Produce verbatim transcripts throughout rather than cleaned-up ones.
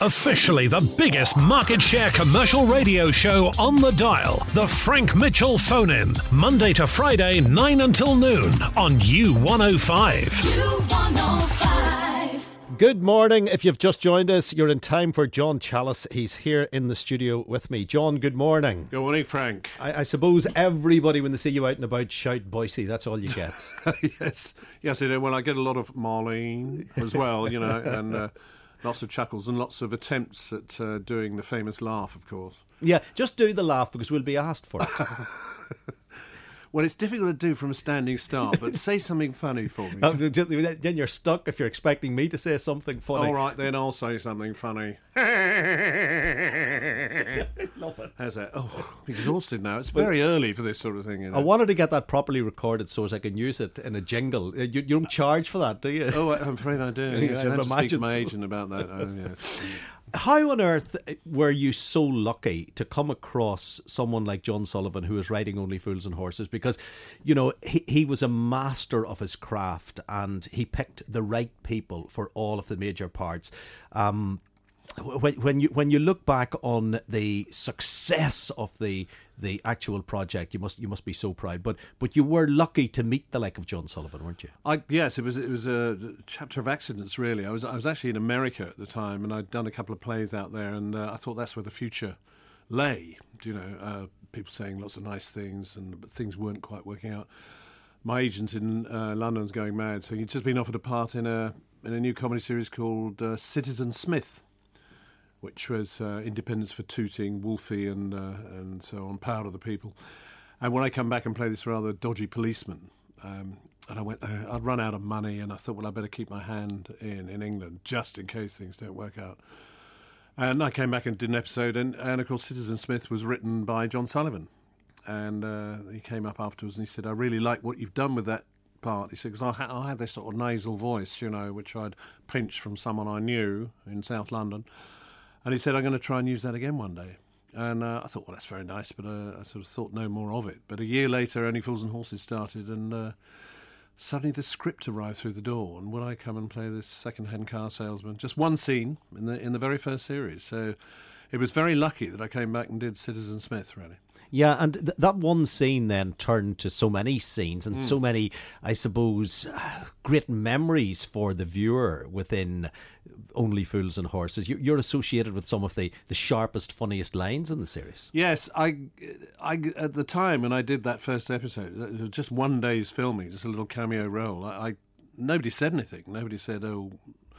Officially the biggest market share commercial radio show on the dial. The Frank Mitchell Phone-In. Monday to Friday, nine until noon on U one oh five. U one oh five. Good morning. If you've just joined us, you're in time for John Chalice. He's here in the studio with me. John, good morning. Good morning, Frank. I, I suppose everybody, when they see you out and about, shout Boise. That's all you get. yes. Yes, I do. Well, I get a lot of Marlene as well, you know, and... Uh, Lots of chuckles and lots of attempts at uh, doing the famous laugh, of course. Yeah, just do the laugh because we'll be asked for it. Well, it's difficult to do from a standing start, but say something funny for me. Um, then you're stuck if you're expecting me to say something funny. All right, then I'll say something funny. Love it. How's that? Oh, I'm exhausted now. It's very early for this sort of thing. You know? I wanted to get that properly recorded so as I can use it in a jingle. You, you don't charge for that, do you? Oh, I'm afraid I do. Yes, I have to speak to my so. agent about that. Oh, yes. How on earth were you so lucky to come across someone like John Sullivan, who is writing Only Fools and Horses? Because, you know, he, he was a master of his craft and he picked the right people for all of the major parts. Um, when, when you when you look back on the success of the the actual project, you must you must be so proud. But but you were lucky to meet the like of John Sullivan, weren't you? I, yes, it was it was a chapter of accidents, really. I was I was actually in America at the time, and I'd done a couple of plays out there, and uh, I thought that's where the future lay. You know, uh, people saying lots of nice things, and but things weren't quite working out. My agent in uh, London's going mad, so he'd just been offered a part in a in a new comedy series called uh, Citizen Smith, which was uh, Independence for Tooting, Wolfie, and uh, and so on, Power of the People. And when I come back and play this rather dodgy policeman, um, and I went, uh, I'd run out of money, and I thought, well, I better keep my hand in in England just in case things don't work out. And I came back and did an episode, and, and of course, Citizen Smith was written by John Sullivan. And uh, he came up afterwards and he said, I really like what you've done with that part. He said, because I, ha- I had this sort of nasal voice, you know, which I'd pinched from someone I knew in South London. And he said, I'm going to try and use that again one day. And uh, I thought, well, that's very nice, but uh, I sort of thought no more of it. But a year later, Only Fools and Horses started, and uh, suddenly the script arrived through the door. And would I come and play this second-hand car salesman? Just one scene in the in the very first series. So it was very lucky that I came back and did Citizen Smith, really. Yeah, and th- that one scene then turned to so many scenes and mm. so many, I suppose, uh, great memories for the viewer within Only Fools and Horses. You, you're associated with some of the, the sharpest, funniest lines in the series. Yes, I, I, at the time when I did that first episode, it was just one day's filming, just a little cameo role. I, I nobody said anything. Nobody said, oh,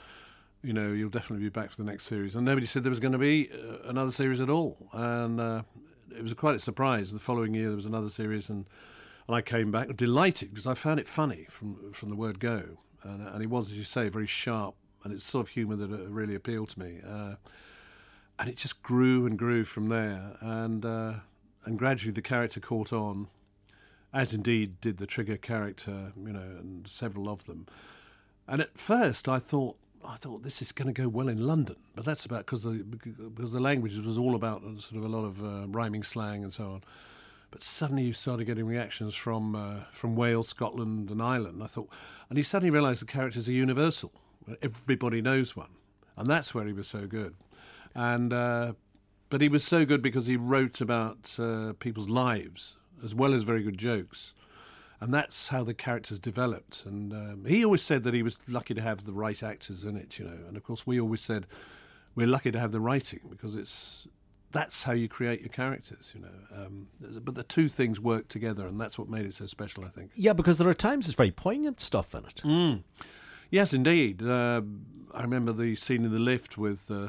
you know, you'll definitely be back for the next series. And nobody said there was going to be uh, another series at all. And uh, it was quite a surprise. The following year there was another series, and, and I came back delighted because I found it funny from from the word go. And, and it was, as you say, very sharp, and it's sort of humour that uh, really appealed to me. Uh, and it just grew and grew from there. And uh, and gradually the character caught on, as indeed did the Trigger character, you know, and several of them. And at first I thought, I thought this is going to go well in London, but that's about because the because the language was all about sort of a lot of uh, rhyming slang and so on. But suddenly you started getting reactions from uh, from Wales, Scotland, and Ireland. I thought, and you suddenly realised the characters are universal. Everybody knows one, and that's where he was so good. And uh, but he was so good because he wrote about uh, people's lives as well as very good jokes. And that's how the characters developed. And um, he always said that he was lucky to have the right actors in it, you know. And, of course, we always said we're lucky to have the writing because it's that's how you create your characters, you know. Um, but the two things work together, and that's what made it so special, I think. Yeah, because there are times there's very poignant stuff in it. Mm. Yes, indeed. Uh, I remember the scene in the lift with uh,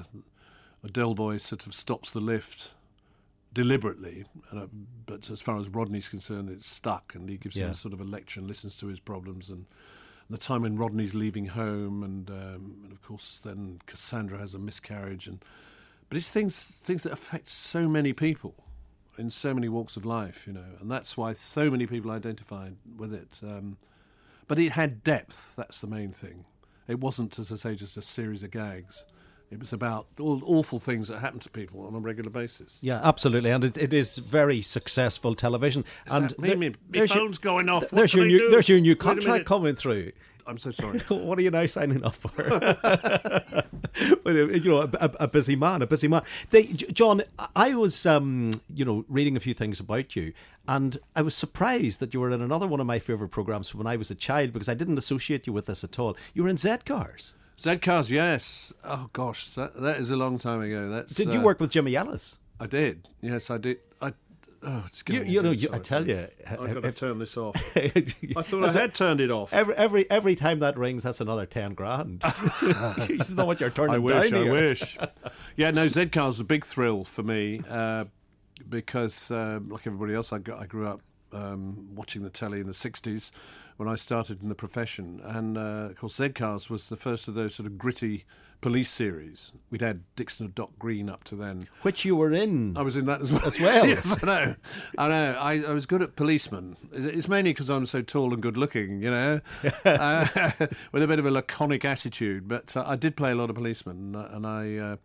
a Del Boy sort of stops the lift deliberately, uh, but as far as Rodney's concerned, it's stuck, and he gives yeah. him sort of a lecture and listens to his problems, and, and the time when Rodney's leaving home, and, um, and of course then Cassandra has a miscarriage, and but it's things things that affect so many people in so many walks of life, you know, and that's why so many people identified with it. Um, but it had depth. That's the main thing. It wasn't, as I say, just a series of gags. It was about all awful things that happen to people on a regular basis. Yeah, absolutely, and it, it is very successful television. Is and that me? Me, my phone's your, going off. What there's your I new do? there's your new Wait contract coming through. I'm so sorry. What are you now signing up for? but, uh, you know, a, a, a busy man, a busy man. They, John, I was, um, you know, reading a few things about you, and I was surprised that you were in another one of my favourite programmes when I was a child, because I didn't associate you with this at all. You were in Z-Cars. Z-Cars, yes. Oh gosh, that, that is a long time ago. That's. Did uh, you work with Jimmy Ellis? I did. Yes, I did. I. Oh, it's You, getting you know, good, you, I sorry. tell you, I've got to turn this off. I I thought I had turned it off. Every every every time that rings, that's another ten grand. You know what you're turning I wish, down I here. wish. Yeah, no, Z-Cars was a big thrill for me uh, because, uh, like everybody else, I, got, I grew up um, watching the telly in the sixties when I started in the profession. And, uh, of course, Z-Cars was the first of those sort of gritty police series. We'd had Dixon and Doc Green up to then. Which you were in. I was in that as well. As well. Yes, I know. I know. I, I was good at policemen. It's it's mainly because I'm so tall and good looking, you know, uh, with a bit of a laconic attitude. But uh, I did play a lot of policemen, and I, uh,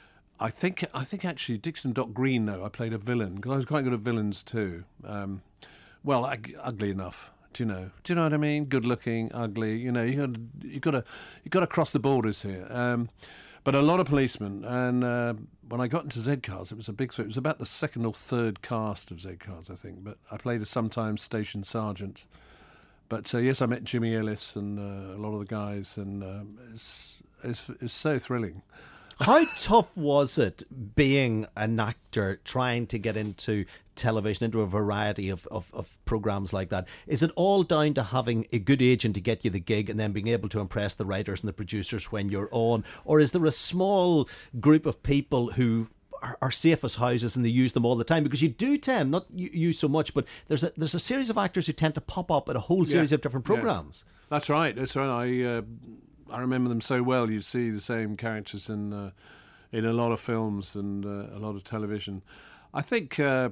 I think, I think actually Dixon and Doc Green, though, I played a villain because I was quite good at villains too. Um, well, ug- ugly enough. Do you know? Do you know what I mean? Good looking, ugly. You know, you got you got to you got to cross the borders here. Um, but a lot of policemen, and uh, when I got into Z-Cars, it was a big thing. It was about the second or third cast of Z-Cars, I think. But I played a sometimes station sergeant. But uh, yes, I met Jimmy Ellis and uh, a lot of the guys, and um, it's, it's it's so thrilling. How tough was it being an actor trying to get into television, into a variety of, of, of programmes like that? Is it all down to having a good agent to get you the gig and then being able to impress the writers and the producers when you're on? Or is there a small group of people who are, are safe as houses and they use them all the time? Because you do tend, not you, you so much, but there's a, there's a series of actors who tend to pop up in a whole series Yeah. of different programmes. Yeah. That's right. That's right. I uh, I remember them so well. You see the same characters in uh, in a lot of films and uh, a lot of television. I think uh,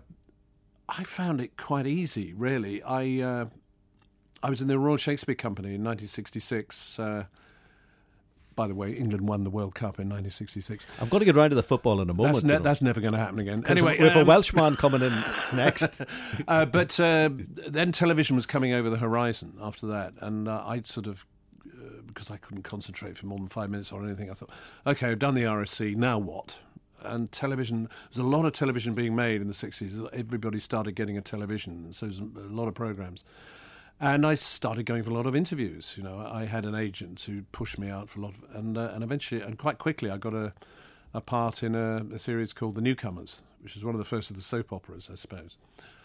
I found it quite easy, really. I uh, I was in the Royal Shakespeare Company in nineteen sixty-six. Uh, by the way, England won the World Cup in nineteen sixty-six. I'm going to get round to the football in a moment. That's, ne- you know. that's never going to happen again. 'Cause Anyway, we have um, a Welshman coming in next. uh, but uh, then television was coming over the horizon after that, and uh, I'd sort of, uh, because I couldn't concentrate for more than five minutes on anything, I thought, okay, I've done the R S C, now what? And television, there's a lot of television being made in the sixties. Everybody started getting a television, so there's a lot of programs. And I started going for a lot of interviews. You know, I had an agent who pushed me out for a lot of, and uh, and eventually, and quite quickly, I got a a part in a, a series called The Newcomers, which is one of the first of the soap operas, I suppose.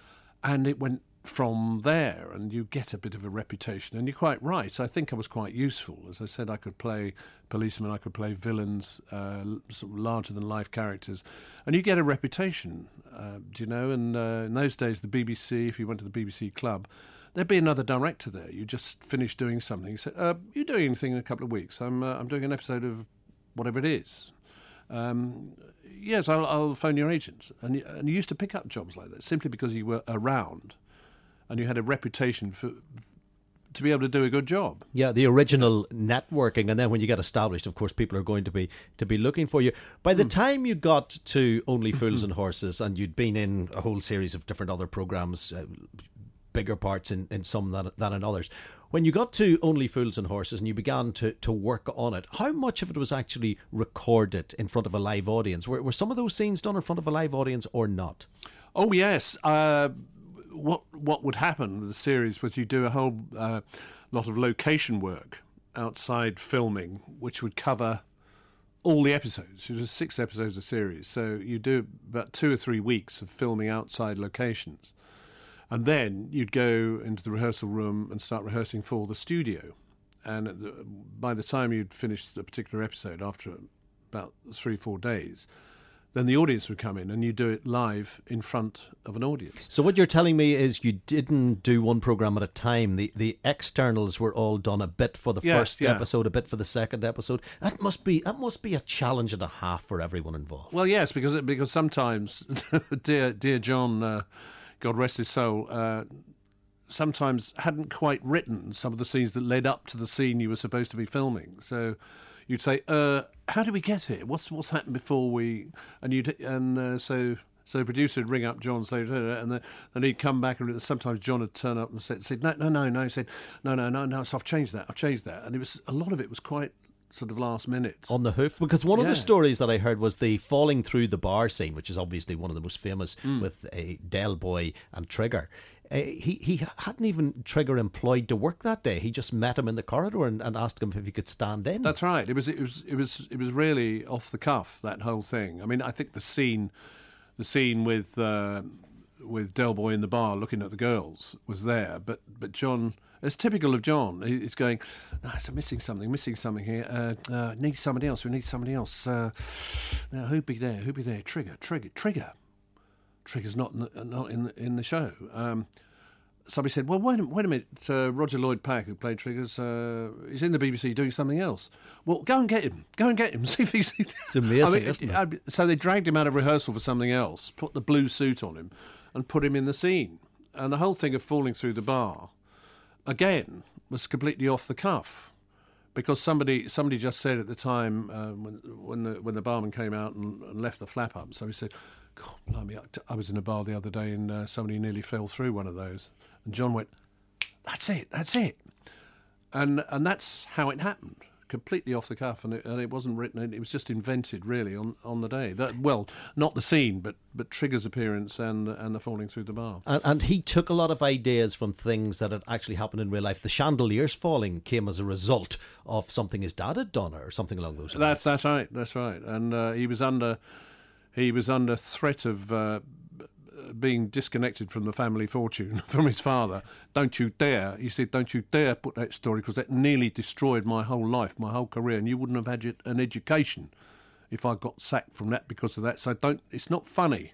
And it went from there, and you get a bit of a reputation. And you're quite right. I think I was quite useful. As I said, I could play policemen, I could play villains, uh, sort of larger-than-life characters. And you get a reputation, uh, do you know? And uh, in those days, the B B C, if you went to the B B C club, there'd be another director there. You just finished doing something. You said, uh, you're doing anything in a couple of weeks? I'm uh, I'm doing an episode of whatever it is. Um, yes, I'll, I'll phone your agent. And you, and you used to pick up jobs like that simply because you were around and you had a reputation for to be able to do a good job. Yeah, the original networking, and then when you get established, of course, people are going to be to be looking for you. By the mm. time you got to Only Fools and Horses, and you'd been in a whole series of different other programmes, uh, bigger parts in, in some than, than in others, when you got to Only Fools and Horses and you began to, to work on it, how much of it was actually recorded in front of a live audience? Were, were some of those scenes done in front of a live audience or not? Oh, yes. Uh, what what would happen with the series was you do a whole uh, lot of location work outside filming, which would cover all the episodes. It was six episodes a series, so you do about two or three weeks of filming outside locations. And then you'd go into the rehearsal room and start rehearsing for the studio. And the, by the time you'd finished a particular episode, after about three, four days, then the audience would come in and you do it live in front of an audience. So what you're telling me is you didn't do one programme at a time. The the externals were all done, a bit for the yes, first yeah. episode, a bit for the second episode. That must be that must be a challenge and a half for everyone involved. Well, yes, because because sometimes, dear dear John, uh, God rest his soul, uh, sometimes hadn't quite written some of the scenes that led up to the scene you were supposed to be filming. So you'd say, uh, "How do we get here? What's what's happened before we?" And you'd and uh, so so the producer would ring up John and say, and then and he'd come back, and sometimes John would turn up and say, "No, no, no, no." He said, "No, no, no, no. So I've changed that. I've changed that." And it was a lot of it was quite sort of last minute. On the hoof? Because one yeah. of the stories that I heard was the falling through the bar scene, which is obviously one of the most famous mm. with uh, Del Boy and Trigger. Uh, he, he hadn't even Trigger employed to work that day. He just met him in the corridor and, and asked him if he could stand in. That's right. It was it was it was it was really off the cuff, that whole thing. I mean, I think the scene, the scene with uh, with Del Boy in the bar looking at the girls was there, but but John, it's typical of John. He's going, no, so missing something, missing something here. Uh, uh, need somebody else. We need somebody else. Uh, now, who'd be there? Who'd be there? Trigger, Trigger, Trigger. Trigger's not in the, not in the, in the show. Um, somebody said, well, wait a, wait a minute, uh, Roger Lloyd Pack, who played Triggers, uh, he's in the B B C doing something else. Well, go and get him. Go and get him. See if he's... It's amazing, I mean, isn't it, it? So they dragged him out of rehearsal for something else, put the blue suit on him, and put him in the scene. And the whole thing of falling through the bar, again, was completely off the cuff. Because somebody somebody just said at the time, uh, when, when, the, when the barman came out and, and left the flap up, so he said... God, blimey, I was in a bar the other day and uh, somebody nearly fell through one of those. And John went, that's it, that's it. And and that's how it happened, completely off the cuff. And it, and it wasn't written, it was just invented, really, on, on the day. That, well, not the scene, but, but Trigger's appearance and, and the falling through the bar. And, and he took a lot of ideas from things that had actually happened in real life. The chandeliers falling came as a result of something his dad had done or something along those lines. That's, that's right, that's right. And uh, he was under... He was under threat of uh, being disconnected from the family fortune from his father. Don't you dare, he said, don't you dare put that story because that nearly destroyed my whole life, my whole career, and you wouldn't have had an education if I got sacked from that because of that. So don't. It's not funny.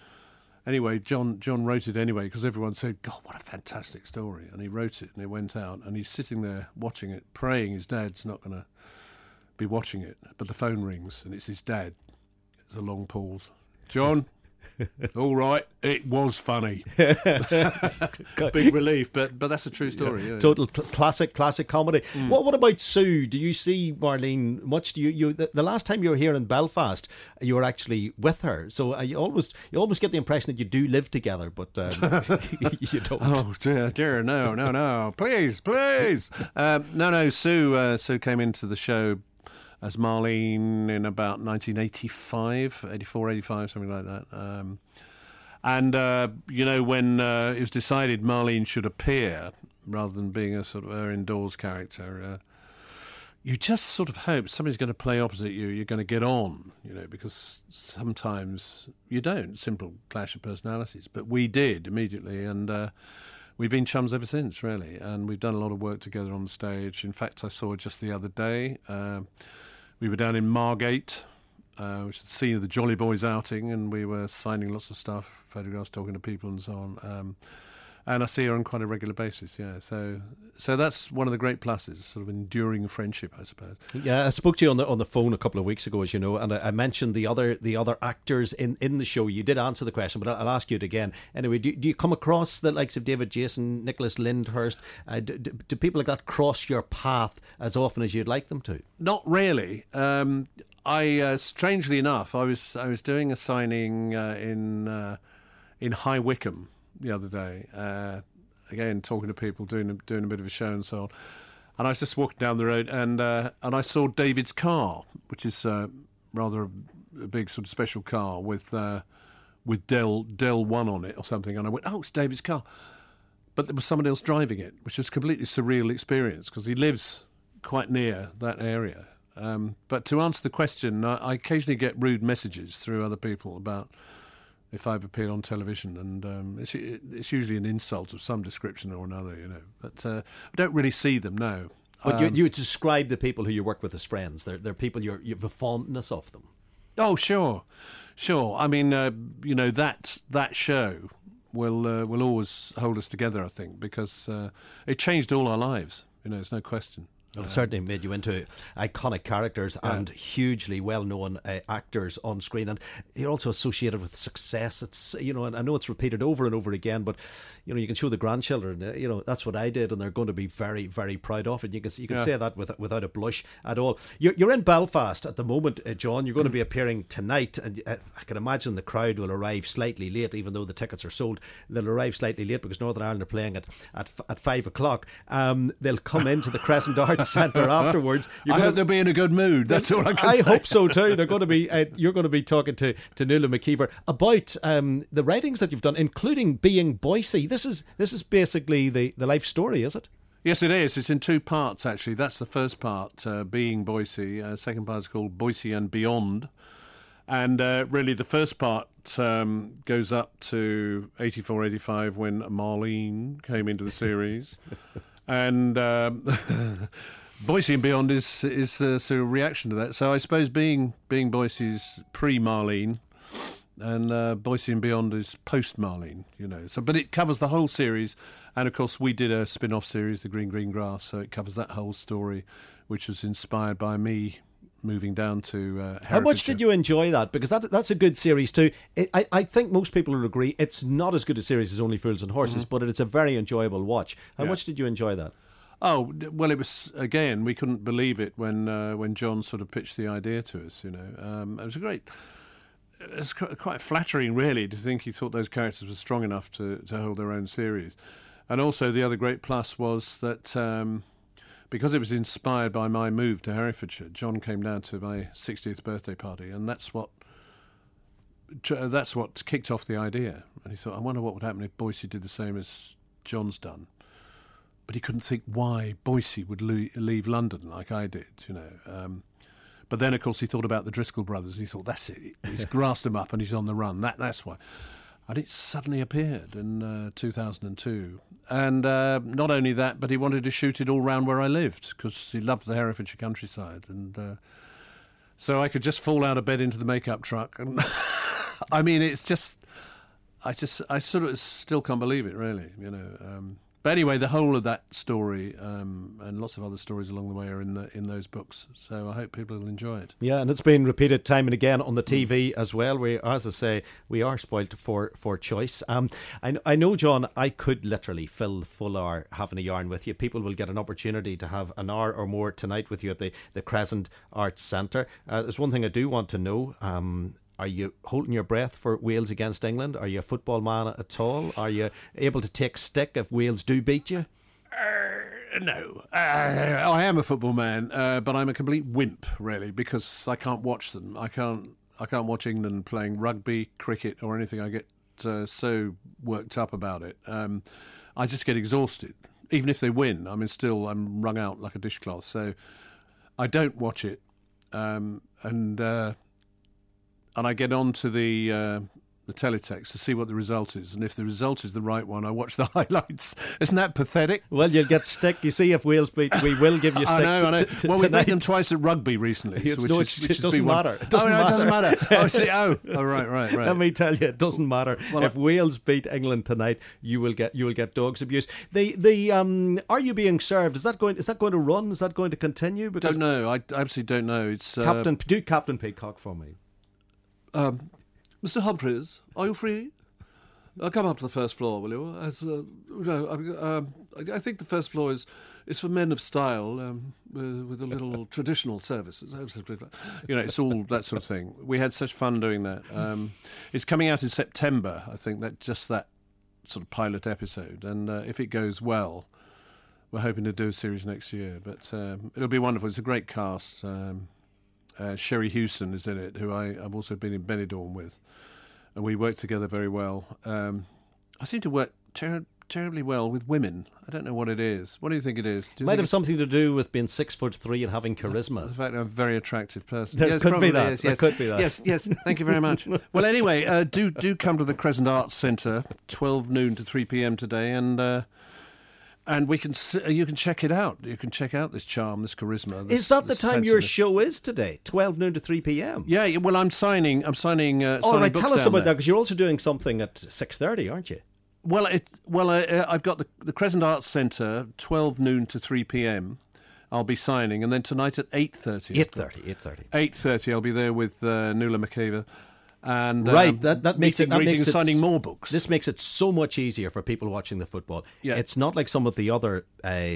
Anyway, John John wrote it anyway because everyone said, God, what a fantastic story. And he wrote it and it went out and he's sitting there watching it, praying his dad's not going to be watching it. But the phone rings and it's his dad. There's a long pause. John, all right, it was funny. Big relief, but but that's a true story. Yeah. Yeah, Total cl- classic, classic comedy. Mm. What what about Sue? Do you see Marlene much? Do you you the, the last time you were here in Belfast, you were actually with her. So uh, you always you always get the impression that you do live together, but um, you don't. Oh dear, dear, no, no, no, please, please, um, no, no. Sue uh, Sue came into the show as Marlene in about nineteen eighty-five, eighty-four, eighty-five, something like that. Um, and, uh, you know, when uh, it was decided Marlene should appear rather than being a sort of her indoors character, uh, you just sort of hope somebody's going to play opposite you, you're going to get on, you know, because sometimes you don't, simple clash of personalities. But we did immediately, and uh, we've been chums ever since, really, and we've done a lot of work together on the stage. In fact, I saw her just the other day. Uh, We were down in Margate, uh, which is the scene of the Jolly Boys outing, and we were signing lots of stuff, photographs, talking to people and so on. Um, and I see her on quite a regular basis, yeah. So so that's one of the great pluses, sort of enduring friendship, I suppose. Yeah, I spoke to you on the on the phone a couple of weeks ago, as you know, and I, I mentioned the other the other actors in, in the show. You did answer the question, but I'll ask you it again. Anyway, do, do you come across the likes of David Jason, Nicholas Lyndhurst? Uh, do, do, do people like that cross your path as often as you'd like them to? Not really. Um, I uh, strangely enough, I was I was doing a signing uh, in uh, in High Wycombe the other day, uh, again talking to people, doing doing a bit of a show and so on. And I was just walking down the road, and uh, and I saw David's car, which is uh, rather a, a big sort of special car with uh, with Del Del One on it or something. And I went, oh, it's David's car, but there was somebody else driving it, which was a completely surreal experience because he lives quite near that area. Um, but to answer the question, I, I occasionally get rude messages through other people about if I've appeared on television, and um, it's, it's usually an insult of some description or another, you know. But uh, I don't really see them, no. But um, you, you would describe the people who you work with as friends. They're, they're people you're, you have a fondness of them. Oh, sure, sure. I mean, uh, you know, that that show will uh, will always hold us together, I think, because uh, it changed all our lives. You know, there's no question. Well, it certainly made you into iconic characters yeah. and hugely well-known uh, actors on screen, and you're also associated with success. It's, you know, and I know it's repeated over and over again, but you know, you can show the grandchildren, uh, you know, that's what I did, and they're going to be very, very proud of it. You can you can yeah. say that with, without a blush at all. You're, you're in Belfast at the moment, uh, John. You're going to be appearing tonight, and uh, I can imagine the crowd will arrive slightly late, even though the tickets are sold. They'll arrive slightly late because Northern Ireland are playing at at, at five o'clock. Um, they'll come into the Crescent Arch Arts Centre afterwards. You're I gonna, hope they'll be in a good mood. That's all I can I say. hope so too. They're going to be. Uh, you're going to be talking to to Nuala McKeever about um, the writings that you've done, including Being Boise. This is this is basically the, the life story, is it? Yes, it is. It's in two parts, actually. That's the first part, uh, Being Boise. Uh, second part is called Boise and Beyond. And uh, really, the first part um, goes up to eighty-four, eighty-five when Marlene came into the series. and um, Boise and Beyond is is a sort of reaction to that. So I suppose Being Being Boise's pre-Marlene, and uh, Boise and Beyond is post-Marlene, you know. So, but it covers the whole series. And, of course, we did a spin-off series, The Green Green Grass, so it covers that whole story, which was inspired by me moving down to uh, Herefordshire. How much did you enjoy that? Because that that's a good series too. It, I, I think most people will agree it's not as good a series as Only Fools and Horses, mm-hmm. but it's a very enjoyable watch. How yeah. much did you enjoy that? Oh, well, it was, again, we couldn't believe it when uh, when John sort of pitched the idea to us, you know. Um, it was a great... It's quite flattering, really, to think he thought those characters were strong enough to, to hold their own series. And also the other great plus was that... Um, because it was inspired by my move to Herefordshire, John came down to my sixtieth birthday party, and that's what that's what kicked off the idea. And he thought, I wonder what would happen if Boise did the same as John's done. But he couldn't think why Boise would leave London like I did, you know. Um, but then, of course, he thought about the Driscoll brothers. He thought, that's it. He's grassed them up and he's on the run. That That's why. And it suddenly appeared in uh, two thousand two. And uh, not only that, but he wanted to shoot it all round where I lived because he loved the Herefordshire countryside. And uh, so I could just fall out of bed into the makeup truck. And I mean, it's just, I just, I sort of still can't believe it, really, you know. Um, But anyway, the whole of that story um, and lots of other stories along the way are in the, in those books. So I hope people will enjoy it. Yeah, and it's been repeated time and again on the T V as well. We, as I say, we are spoilt for, for choice. Um, I, I know, John, I could literally fill the full hour having a yarn with you. People will get an opportunity to have an hour or more tonight with you at the, the Crescent Arts Centre. Uh, there's one thing I do want to know. Um, Are you holding your breath for Wales against England? Are you a football man at all? Are you able to take stick if Wales do beat you? Uh, no. Uh, I am a football man, uh, but I'm a complete wimp, really, because I can't watch them. I can't I can't watch England playing rugby, cricket or anything. I get uh, so worked up about it. Um, I just get exhausted. Even if they win, I mean, still I'm wrung out like a dishcloth. So I don't watch it. Um, and... Uh, And I get on to the uh, the teletext to see what the result is. And if the result is the right one, I watch the highlights. Isn't that pathetic? Well, you'll get stick. You see, if Wales beat, we will give you stick. I know, t- I know. T- t- well, we tonight. beat them twice at rugby recently. It's, so which no, is, which it doesn't matter. It doesn't oh, no, matter. it doesn't matter. Oh, see, oh, oh, right, right, right. Let me tell you, it doesn't matter. Well, if I, Wales beat England tonight, you will get you will get dogs abuse. The the um, are you being served? Is that going? Is that going to run? Is that going to continue? Because don't know. I absolutely don't know. It's uh, Captain. Do Captain Peacock for me. Um. Mister Humphreys, are you free? Uh, come up to the first floor, will you? As uh, you know, um, I think the first floor is is for men of style, um, with, with a little traditional services. You know, it's all that sort of thing. We had such fun doing that. Um, it's coming out in September, I think. That just that sort of pilot episode, and uh, if it goes well, we're hoping to do a series next year. But um, it'll be wonderful. It's a great cast. Um, Uh, Sherry Hewson is in it, who I, I've also been in Benidorm with, and we work together very well. Um, I seem to work ter- terribly well with women. I don't know what it is. What do you think it is? Do you Might think have something to do with being six foot three and having charisma. The fact I'm a very attractive person. There yes, could be that. Is, there yes. could be that. Yes, yes. Thank you very much. Well, anyway, uh, do do come to the Crescent Arts Centre, twelve noon to three p.m. today, and. Uh, And we can, you can check it out. You can check out this charm, this charisma. This, is that the time your handsomeness. show is today? Twelve noon to three p.m. Yeah. Well, I'm signing. I'm signing. Uh, All signing right. books Tell us down about there. that, because you're also doing something at six thirty, aren't you? Well, it, well, uh, I've got the the Crescent Arts Centre, twelve noon to three p.m. I'll be signing, and then tonight at eight thirty. Eight thirty. Eight thirty. Eight thirty. I'll be there with uh, Nuala McKeever. And right, um, that, that makes meeting, it that reading, makes it, signing more books. This makes it so much easier for people watching the football. Yeah. It's not like some of the other uh,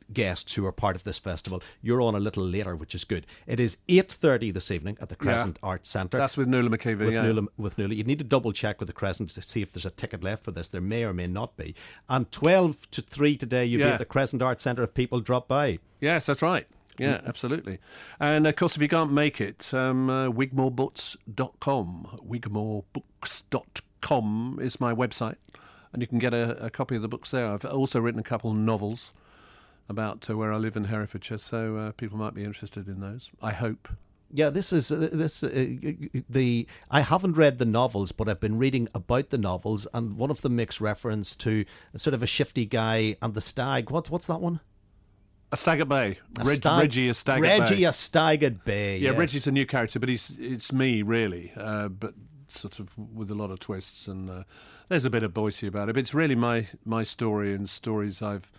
guests who are part of this festival. You're on a little later, which is good. It is eight thirty this evening at the Crescent yeah. Arts Centre. That's with Nuala McKeevy, with yeah. Nuala, with Nuala. You need to double check with the Crescent to see if there's a ticket left for this. There may or may not be. And twelve to three today, you'll yeah. be at the Crescent Arts Centre if people drop by. Yes, that's right. Yeah, absolutely. And, of course, if you can't make it, um, uh, wigmore books dot com. wigmore books dot com is my website, and you can get a, a copy of the books there. I've also written a couple of novels about uh, where I live in Herefordshire, so uh, people might be interested in those, I hope. Yeah, this is uh, this uh, the. I haven't read the novels, but I've been reading about the novels, and one of them makes reference to a sort of a shifty guy and the stag. What what's that one? A Stag at Bay. A Reg, stag, Reggie a Stag at Bay. Reggie a Stag at Bay. Yeah, yes. Reggie's a new character, but he's it's me really, uh, but sort of with a lot of twists, and uh, there's a bit of Boise about it. But it's really my my story and stories I've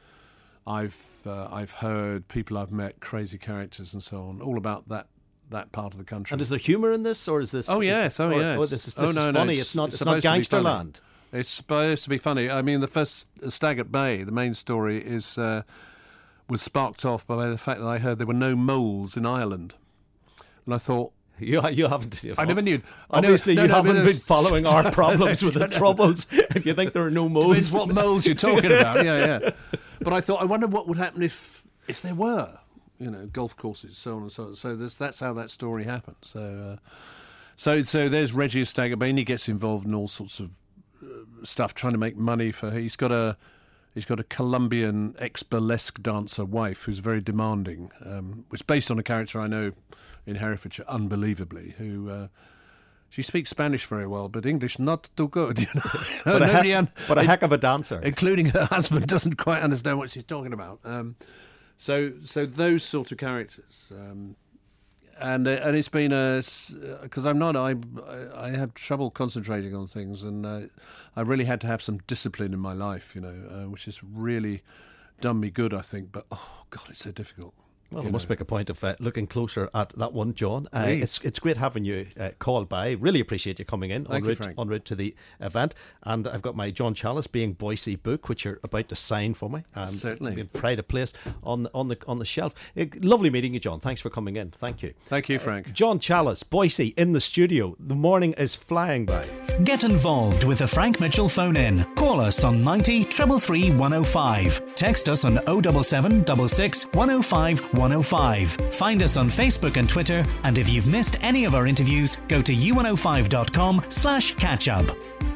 I've uh, I've heard, people I've met, crazy characters and so on, all about that that part of the country. And is there humour in this, or is this? Oh is yes, this, oh or, yes. Oh, this is, this oh, no, is no, funny. it's, It's not. It's, It's, not Gangsterland. It's supposed to be funny. I mean, the first Stag at Bay, the main story is. Uh, was sparked off by the fact that I heard there were no moles in Ireland. And I thought... You, you haven't... I never knew... Obviously, I never, you no, no, haven't been following our problems with the Troubles if you think there are no moles. Depends what moles you're talking about, yeah, yeah. But I thought, I wonder what would happen if if there were, you know, golf courses, so on and so on. So this, that's how that story happened. So, uh, so, so there's Reggie Stag at Bay, and he gets involved in all sorts of uh, stuff, trying to make money for... He's got a... He's got a Colombian ex-burlesque dancer wife who's very demanding, um, which is based on a character I know in Herefordshire, unbelievably, who... Uh, she speaks Spanish very well, but English not too good. You know? but, a Nobody heck, un- but a heck of a dancer. Including her husband doesn't quite understand what she's talking about. Um, so so those sort of characters... Um, And uh, and it's been a because I'm not I I have trouble concentrating on things, and uh, I really had to have some discipline in my life, you know, uh, which has really done me good, I think. But oh God, it's so difficult. Well, I must make a point of uh, looking closer at that one, John. Uh, it's it's great having you uh, call by. Really appreciate you coming in en route, en route to the event. And I've got my John Chalice Being Boise book, which you're about to sign for me. And certainly, pride of place on the, on the on the shelf. Uh, lovely meeting you, John. Thanks for coming in. Thank you. Thank you, Frank. Uh, John Chalice, Boise, in the studio. The morning is flying by. Get involved with the Frank Mitchell phone in. Call us on ninety, three three three, one oh five. Text us on oh seven seven, six six, one oh five, one oh five. Find us on Facebook and Twitter, and if you've missed any of our interviews, go to u one oh five dot com slash catch up.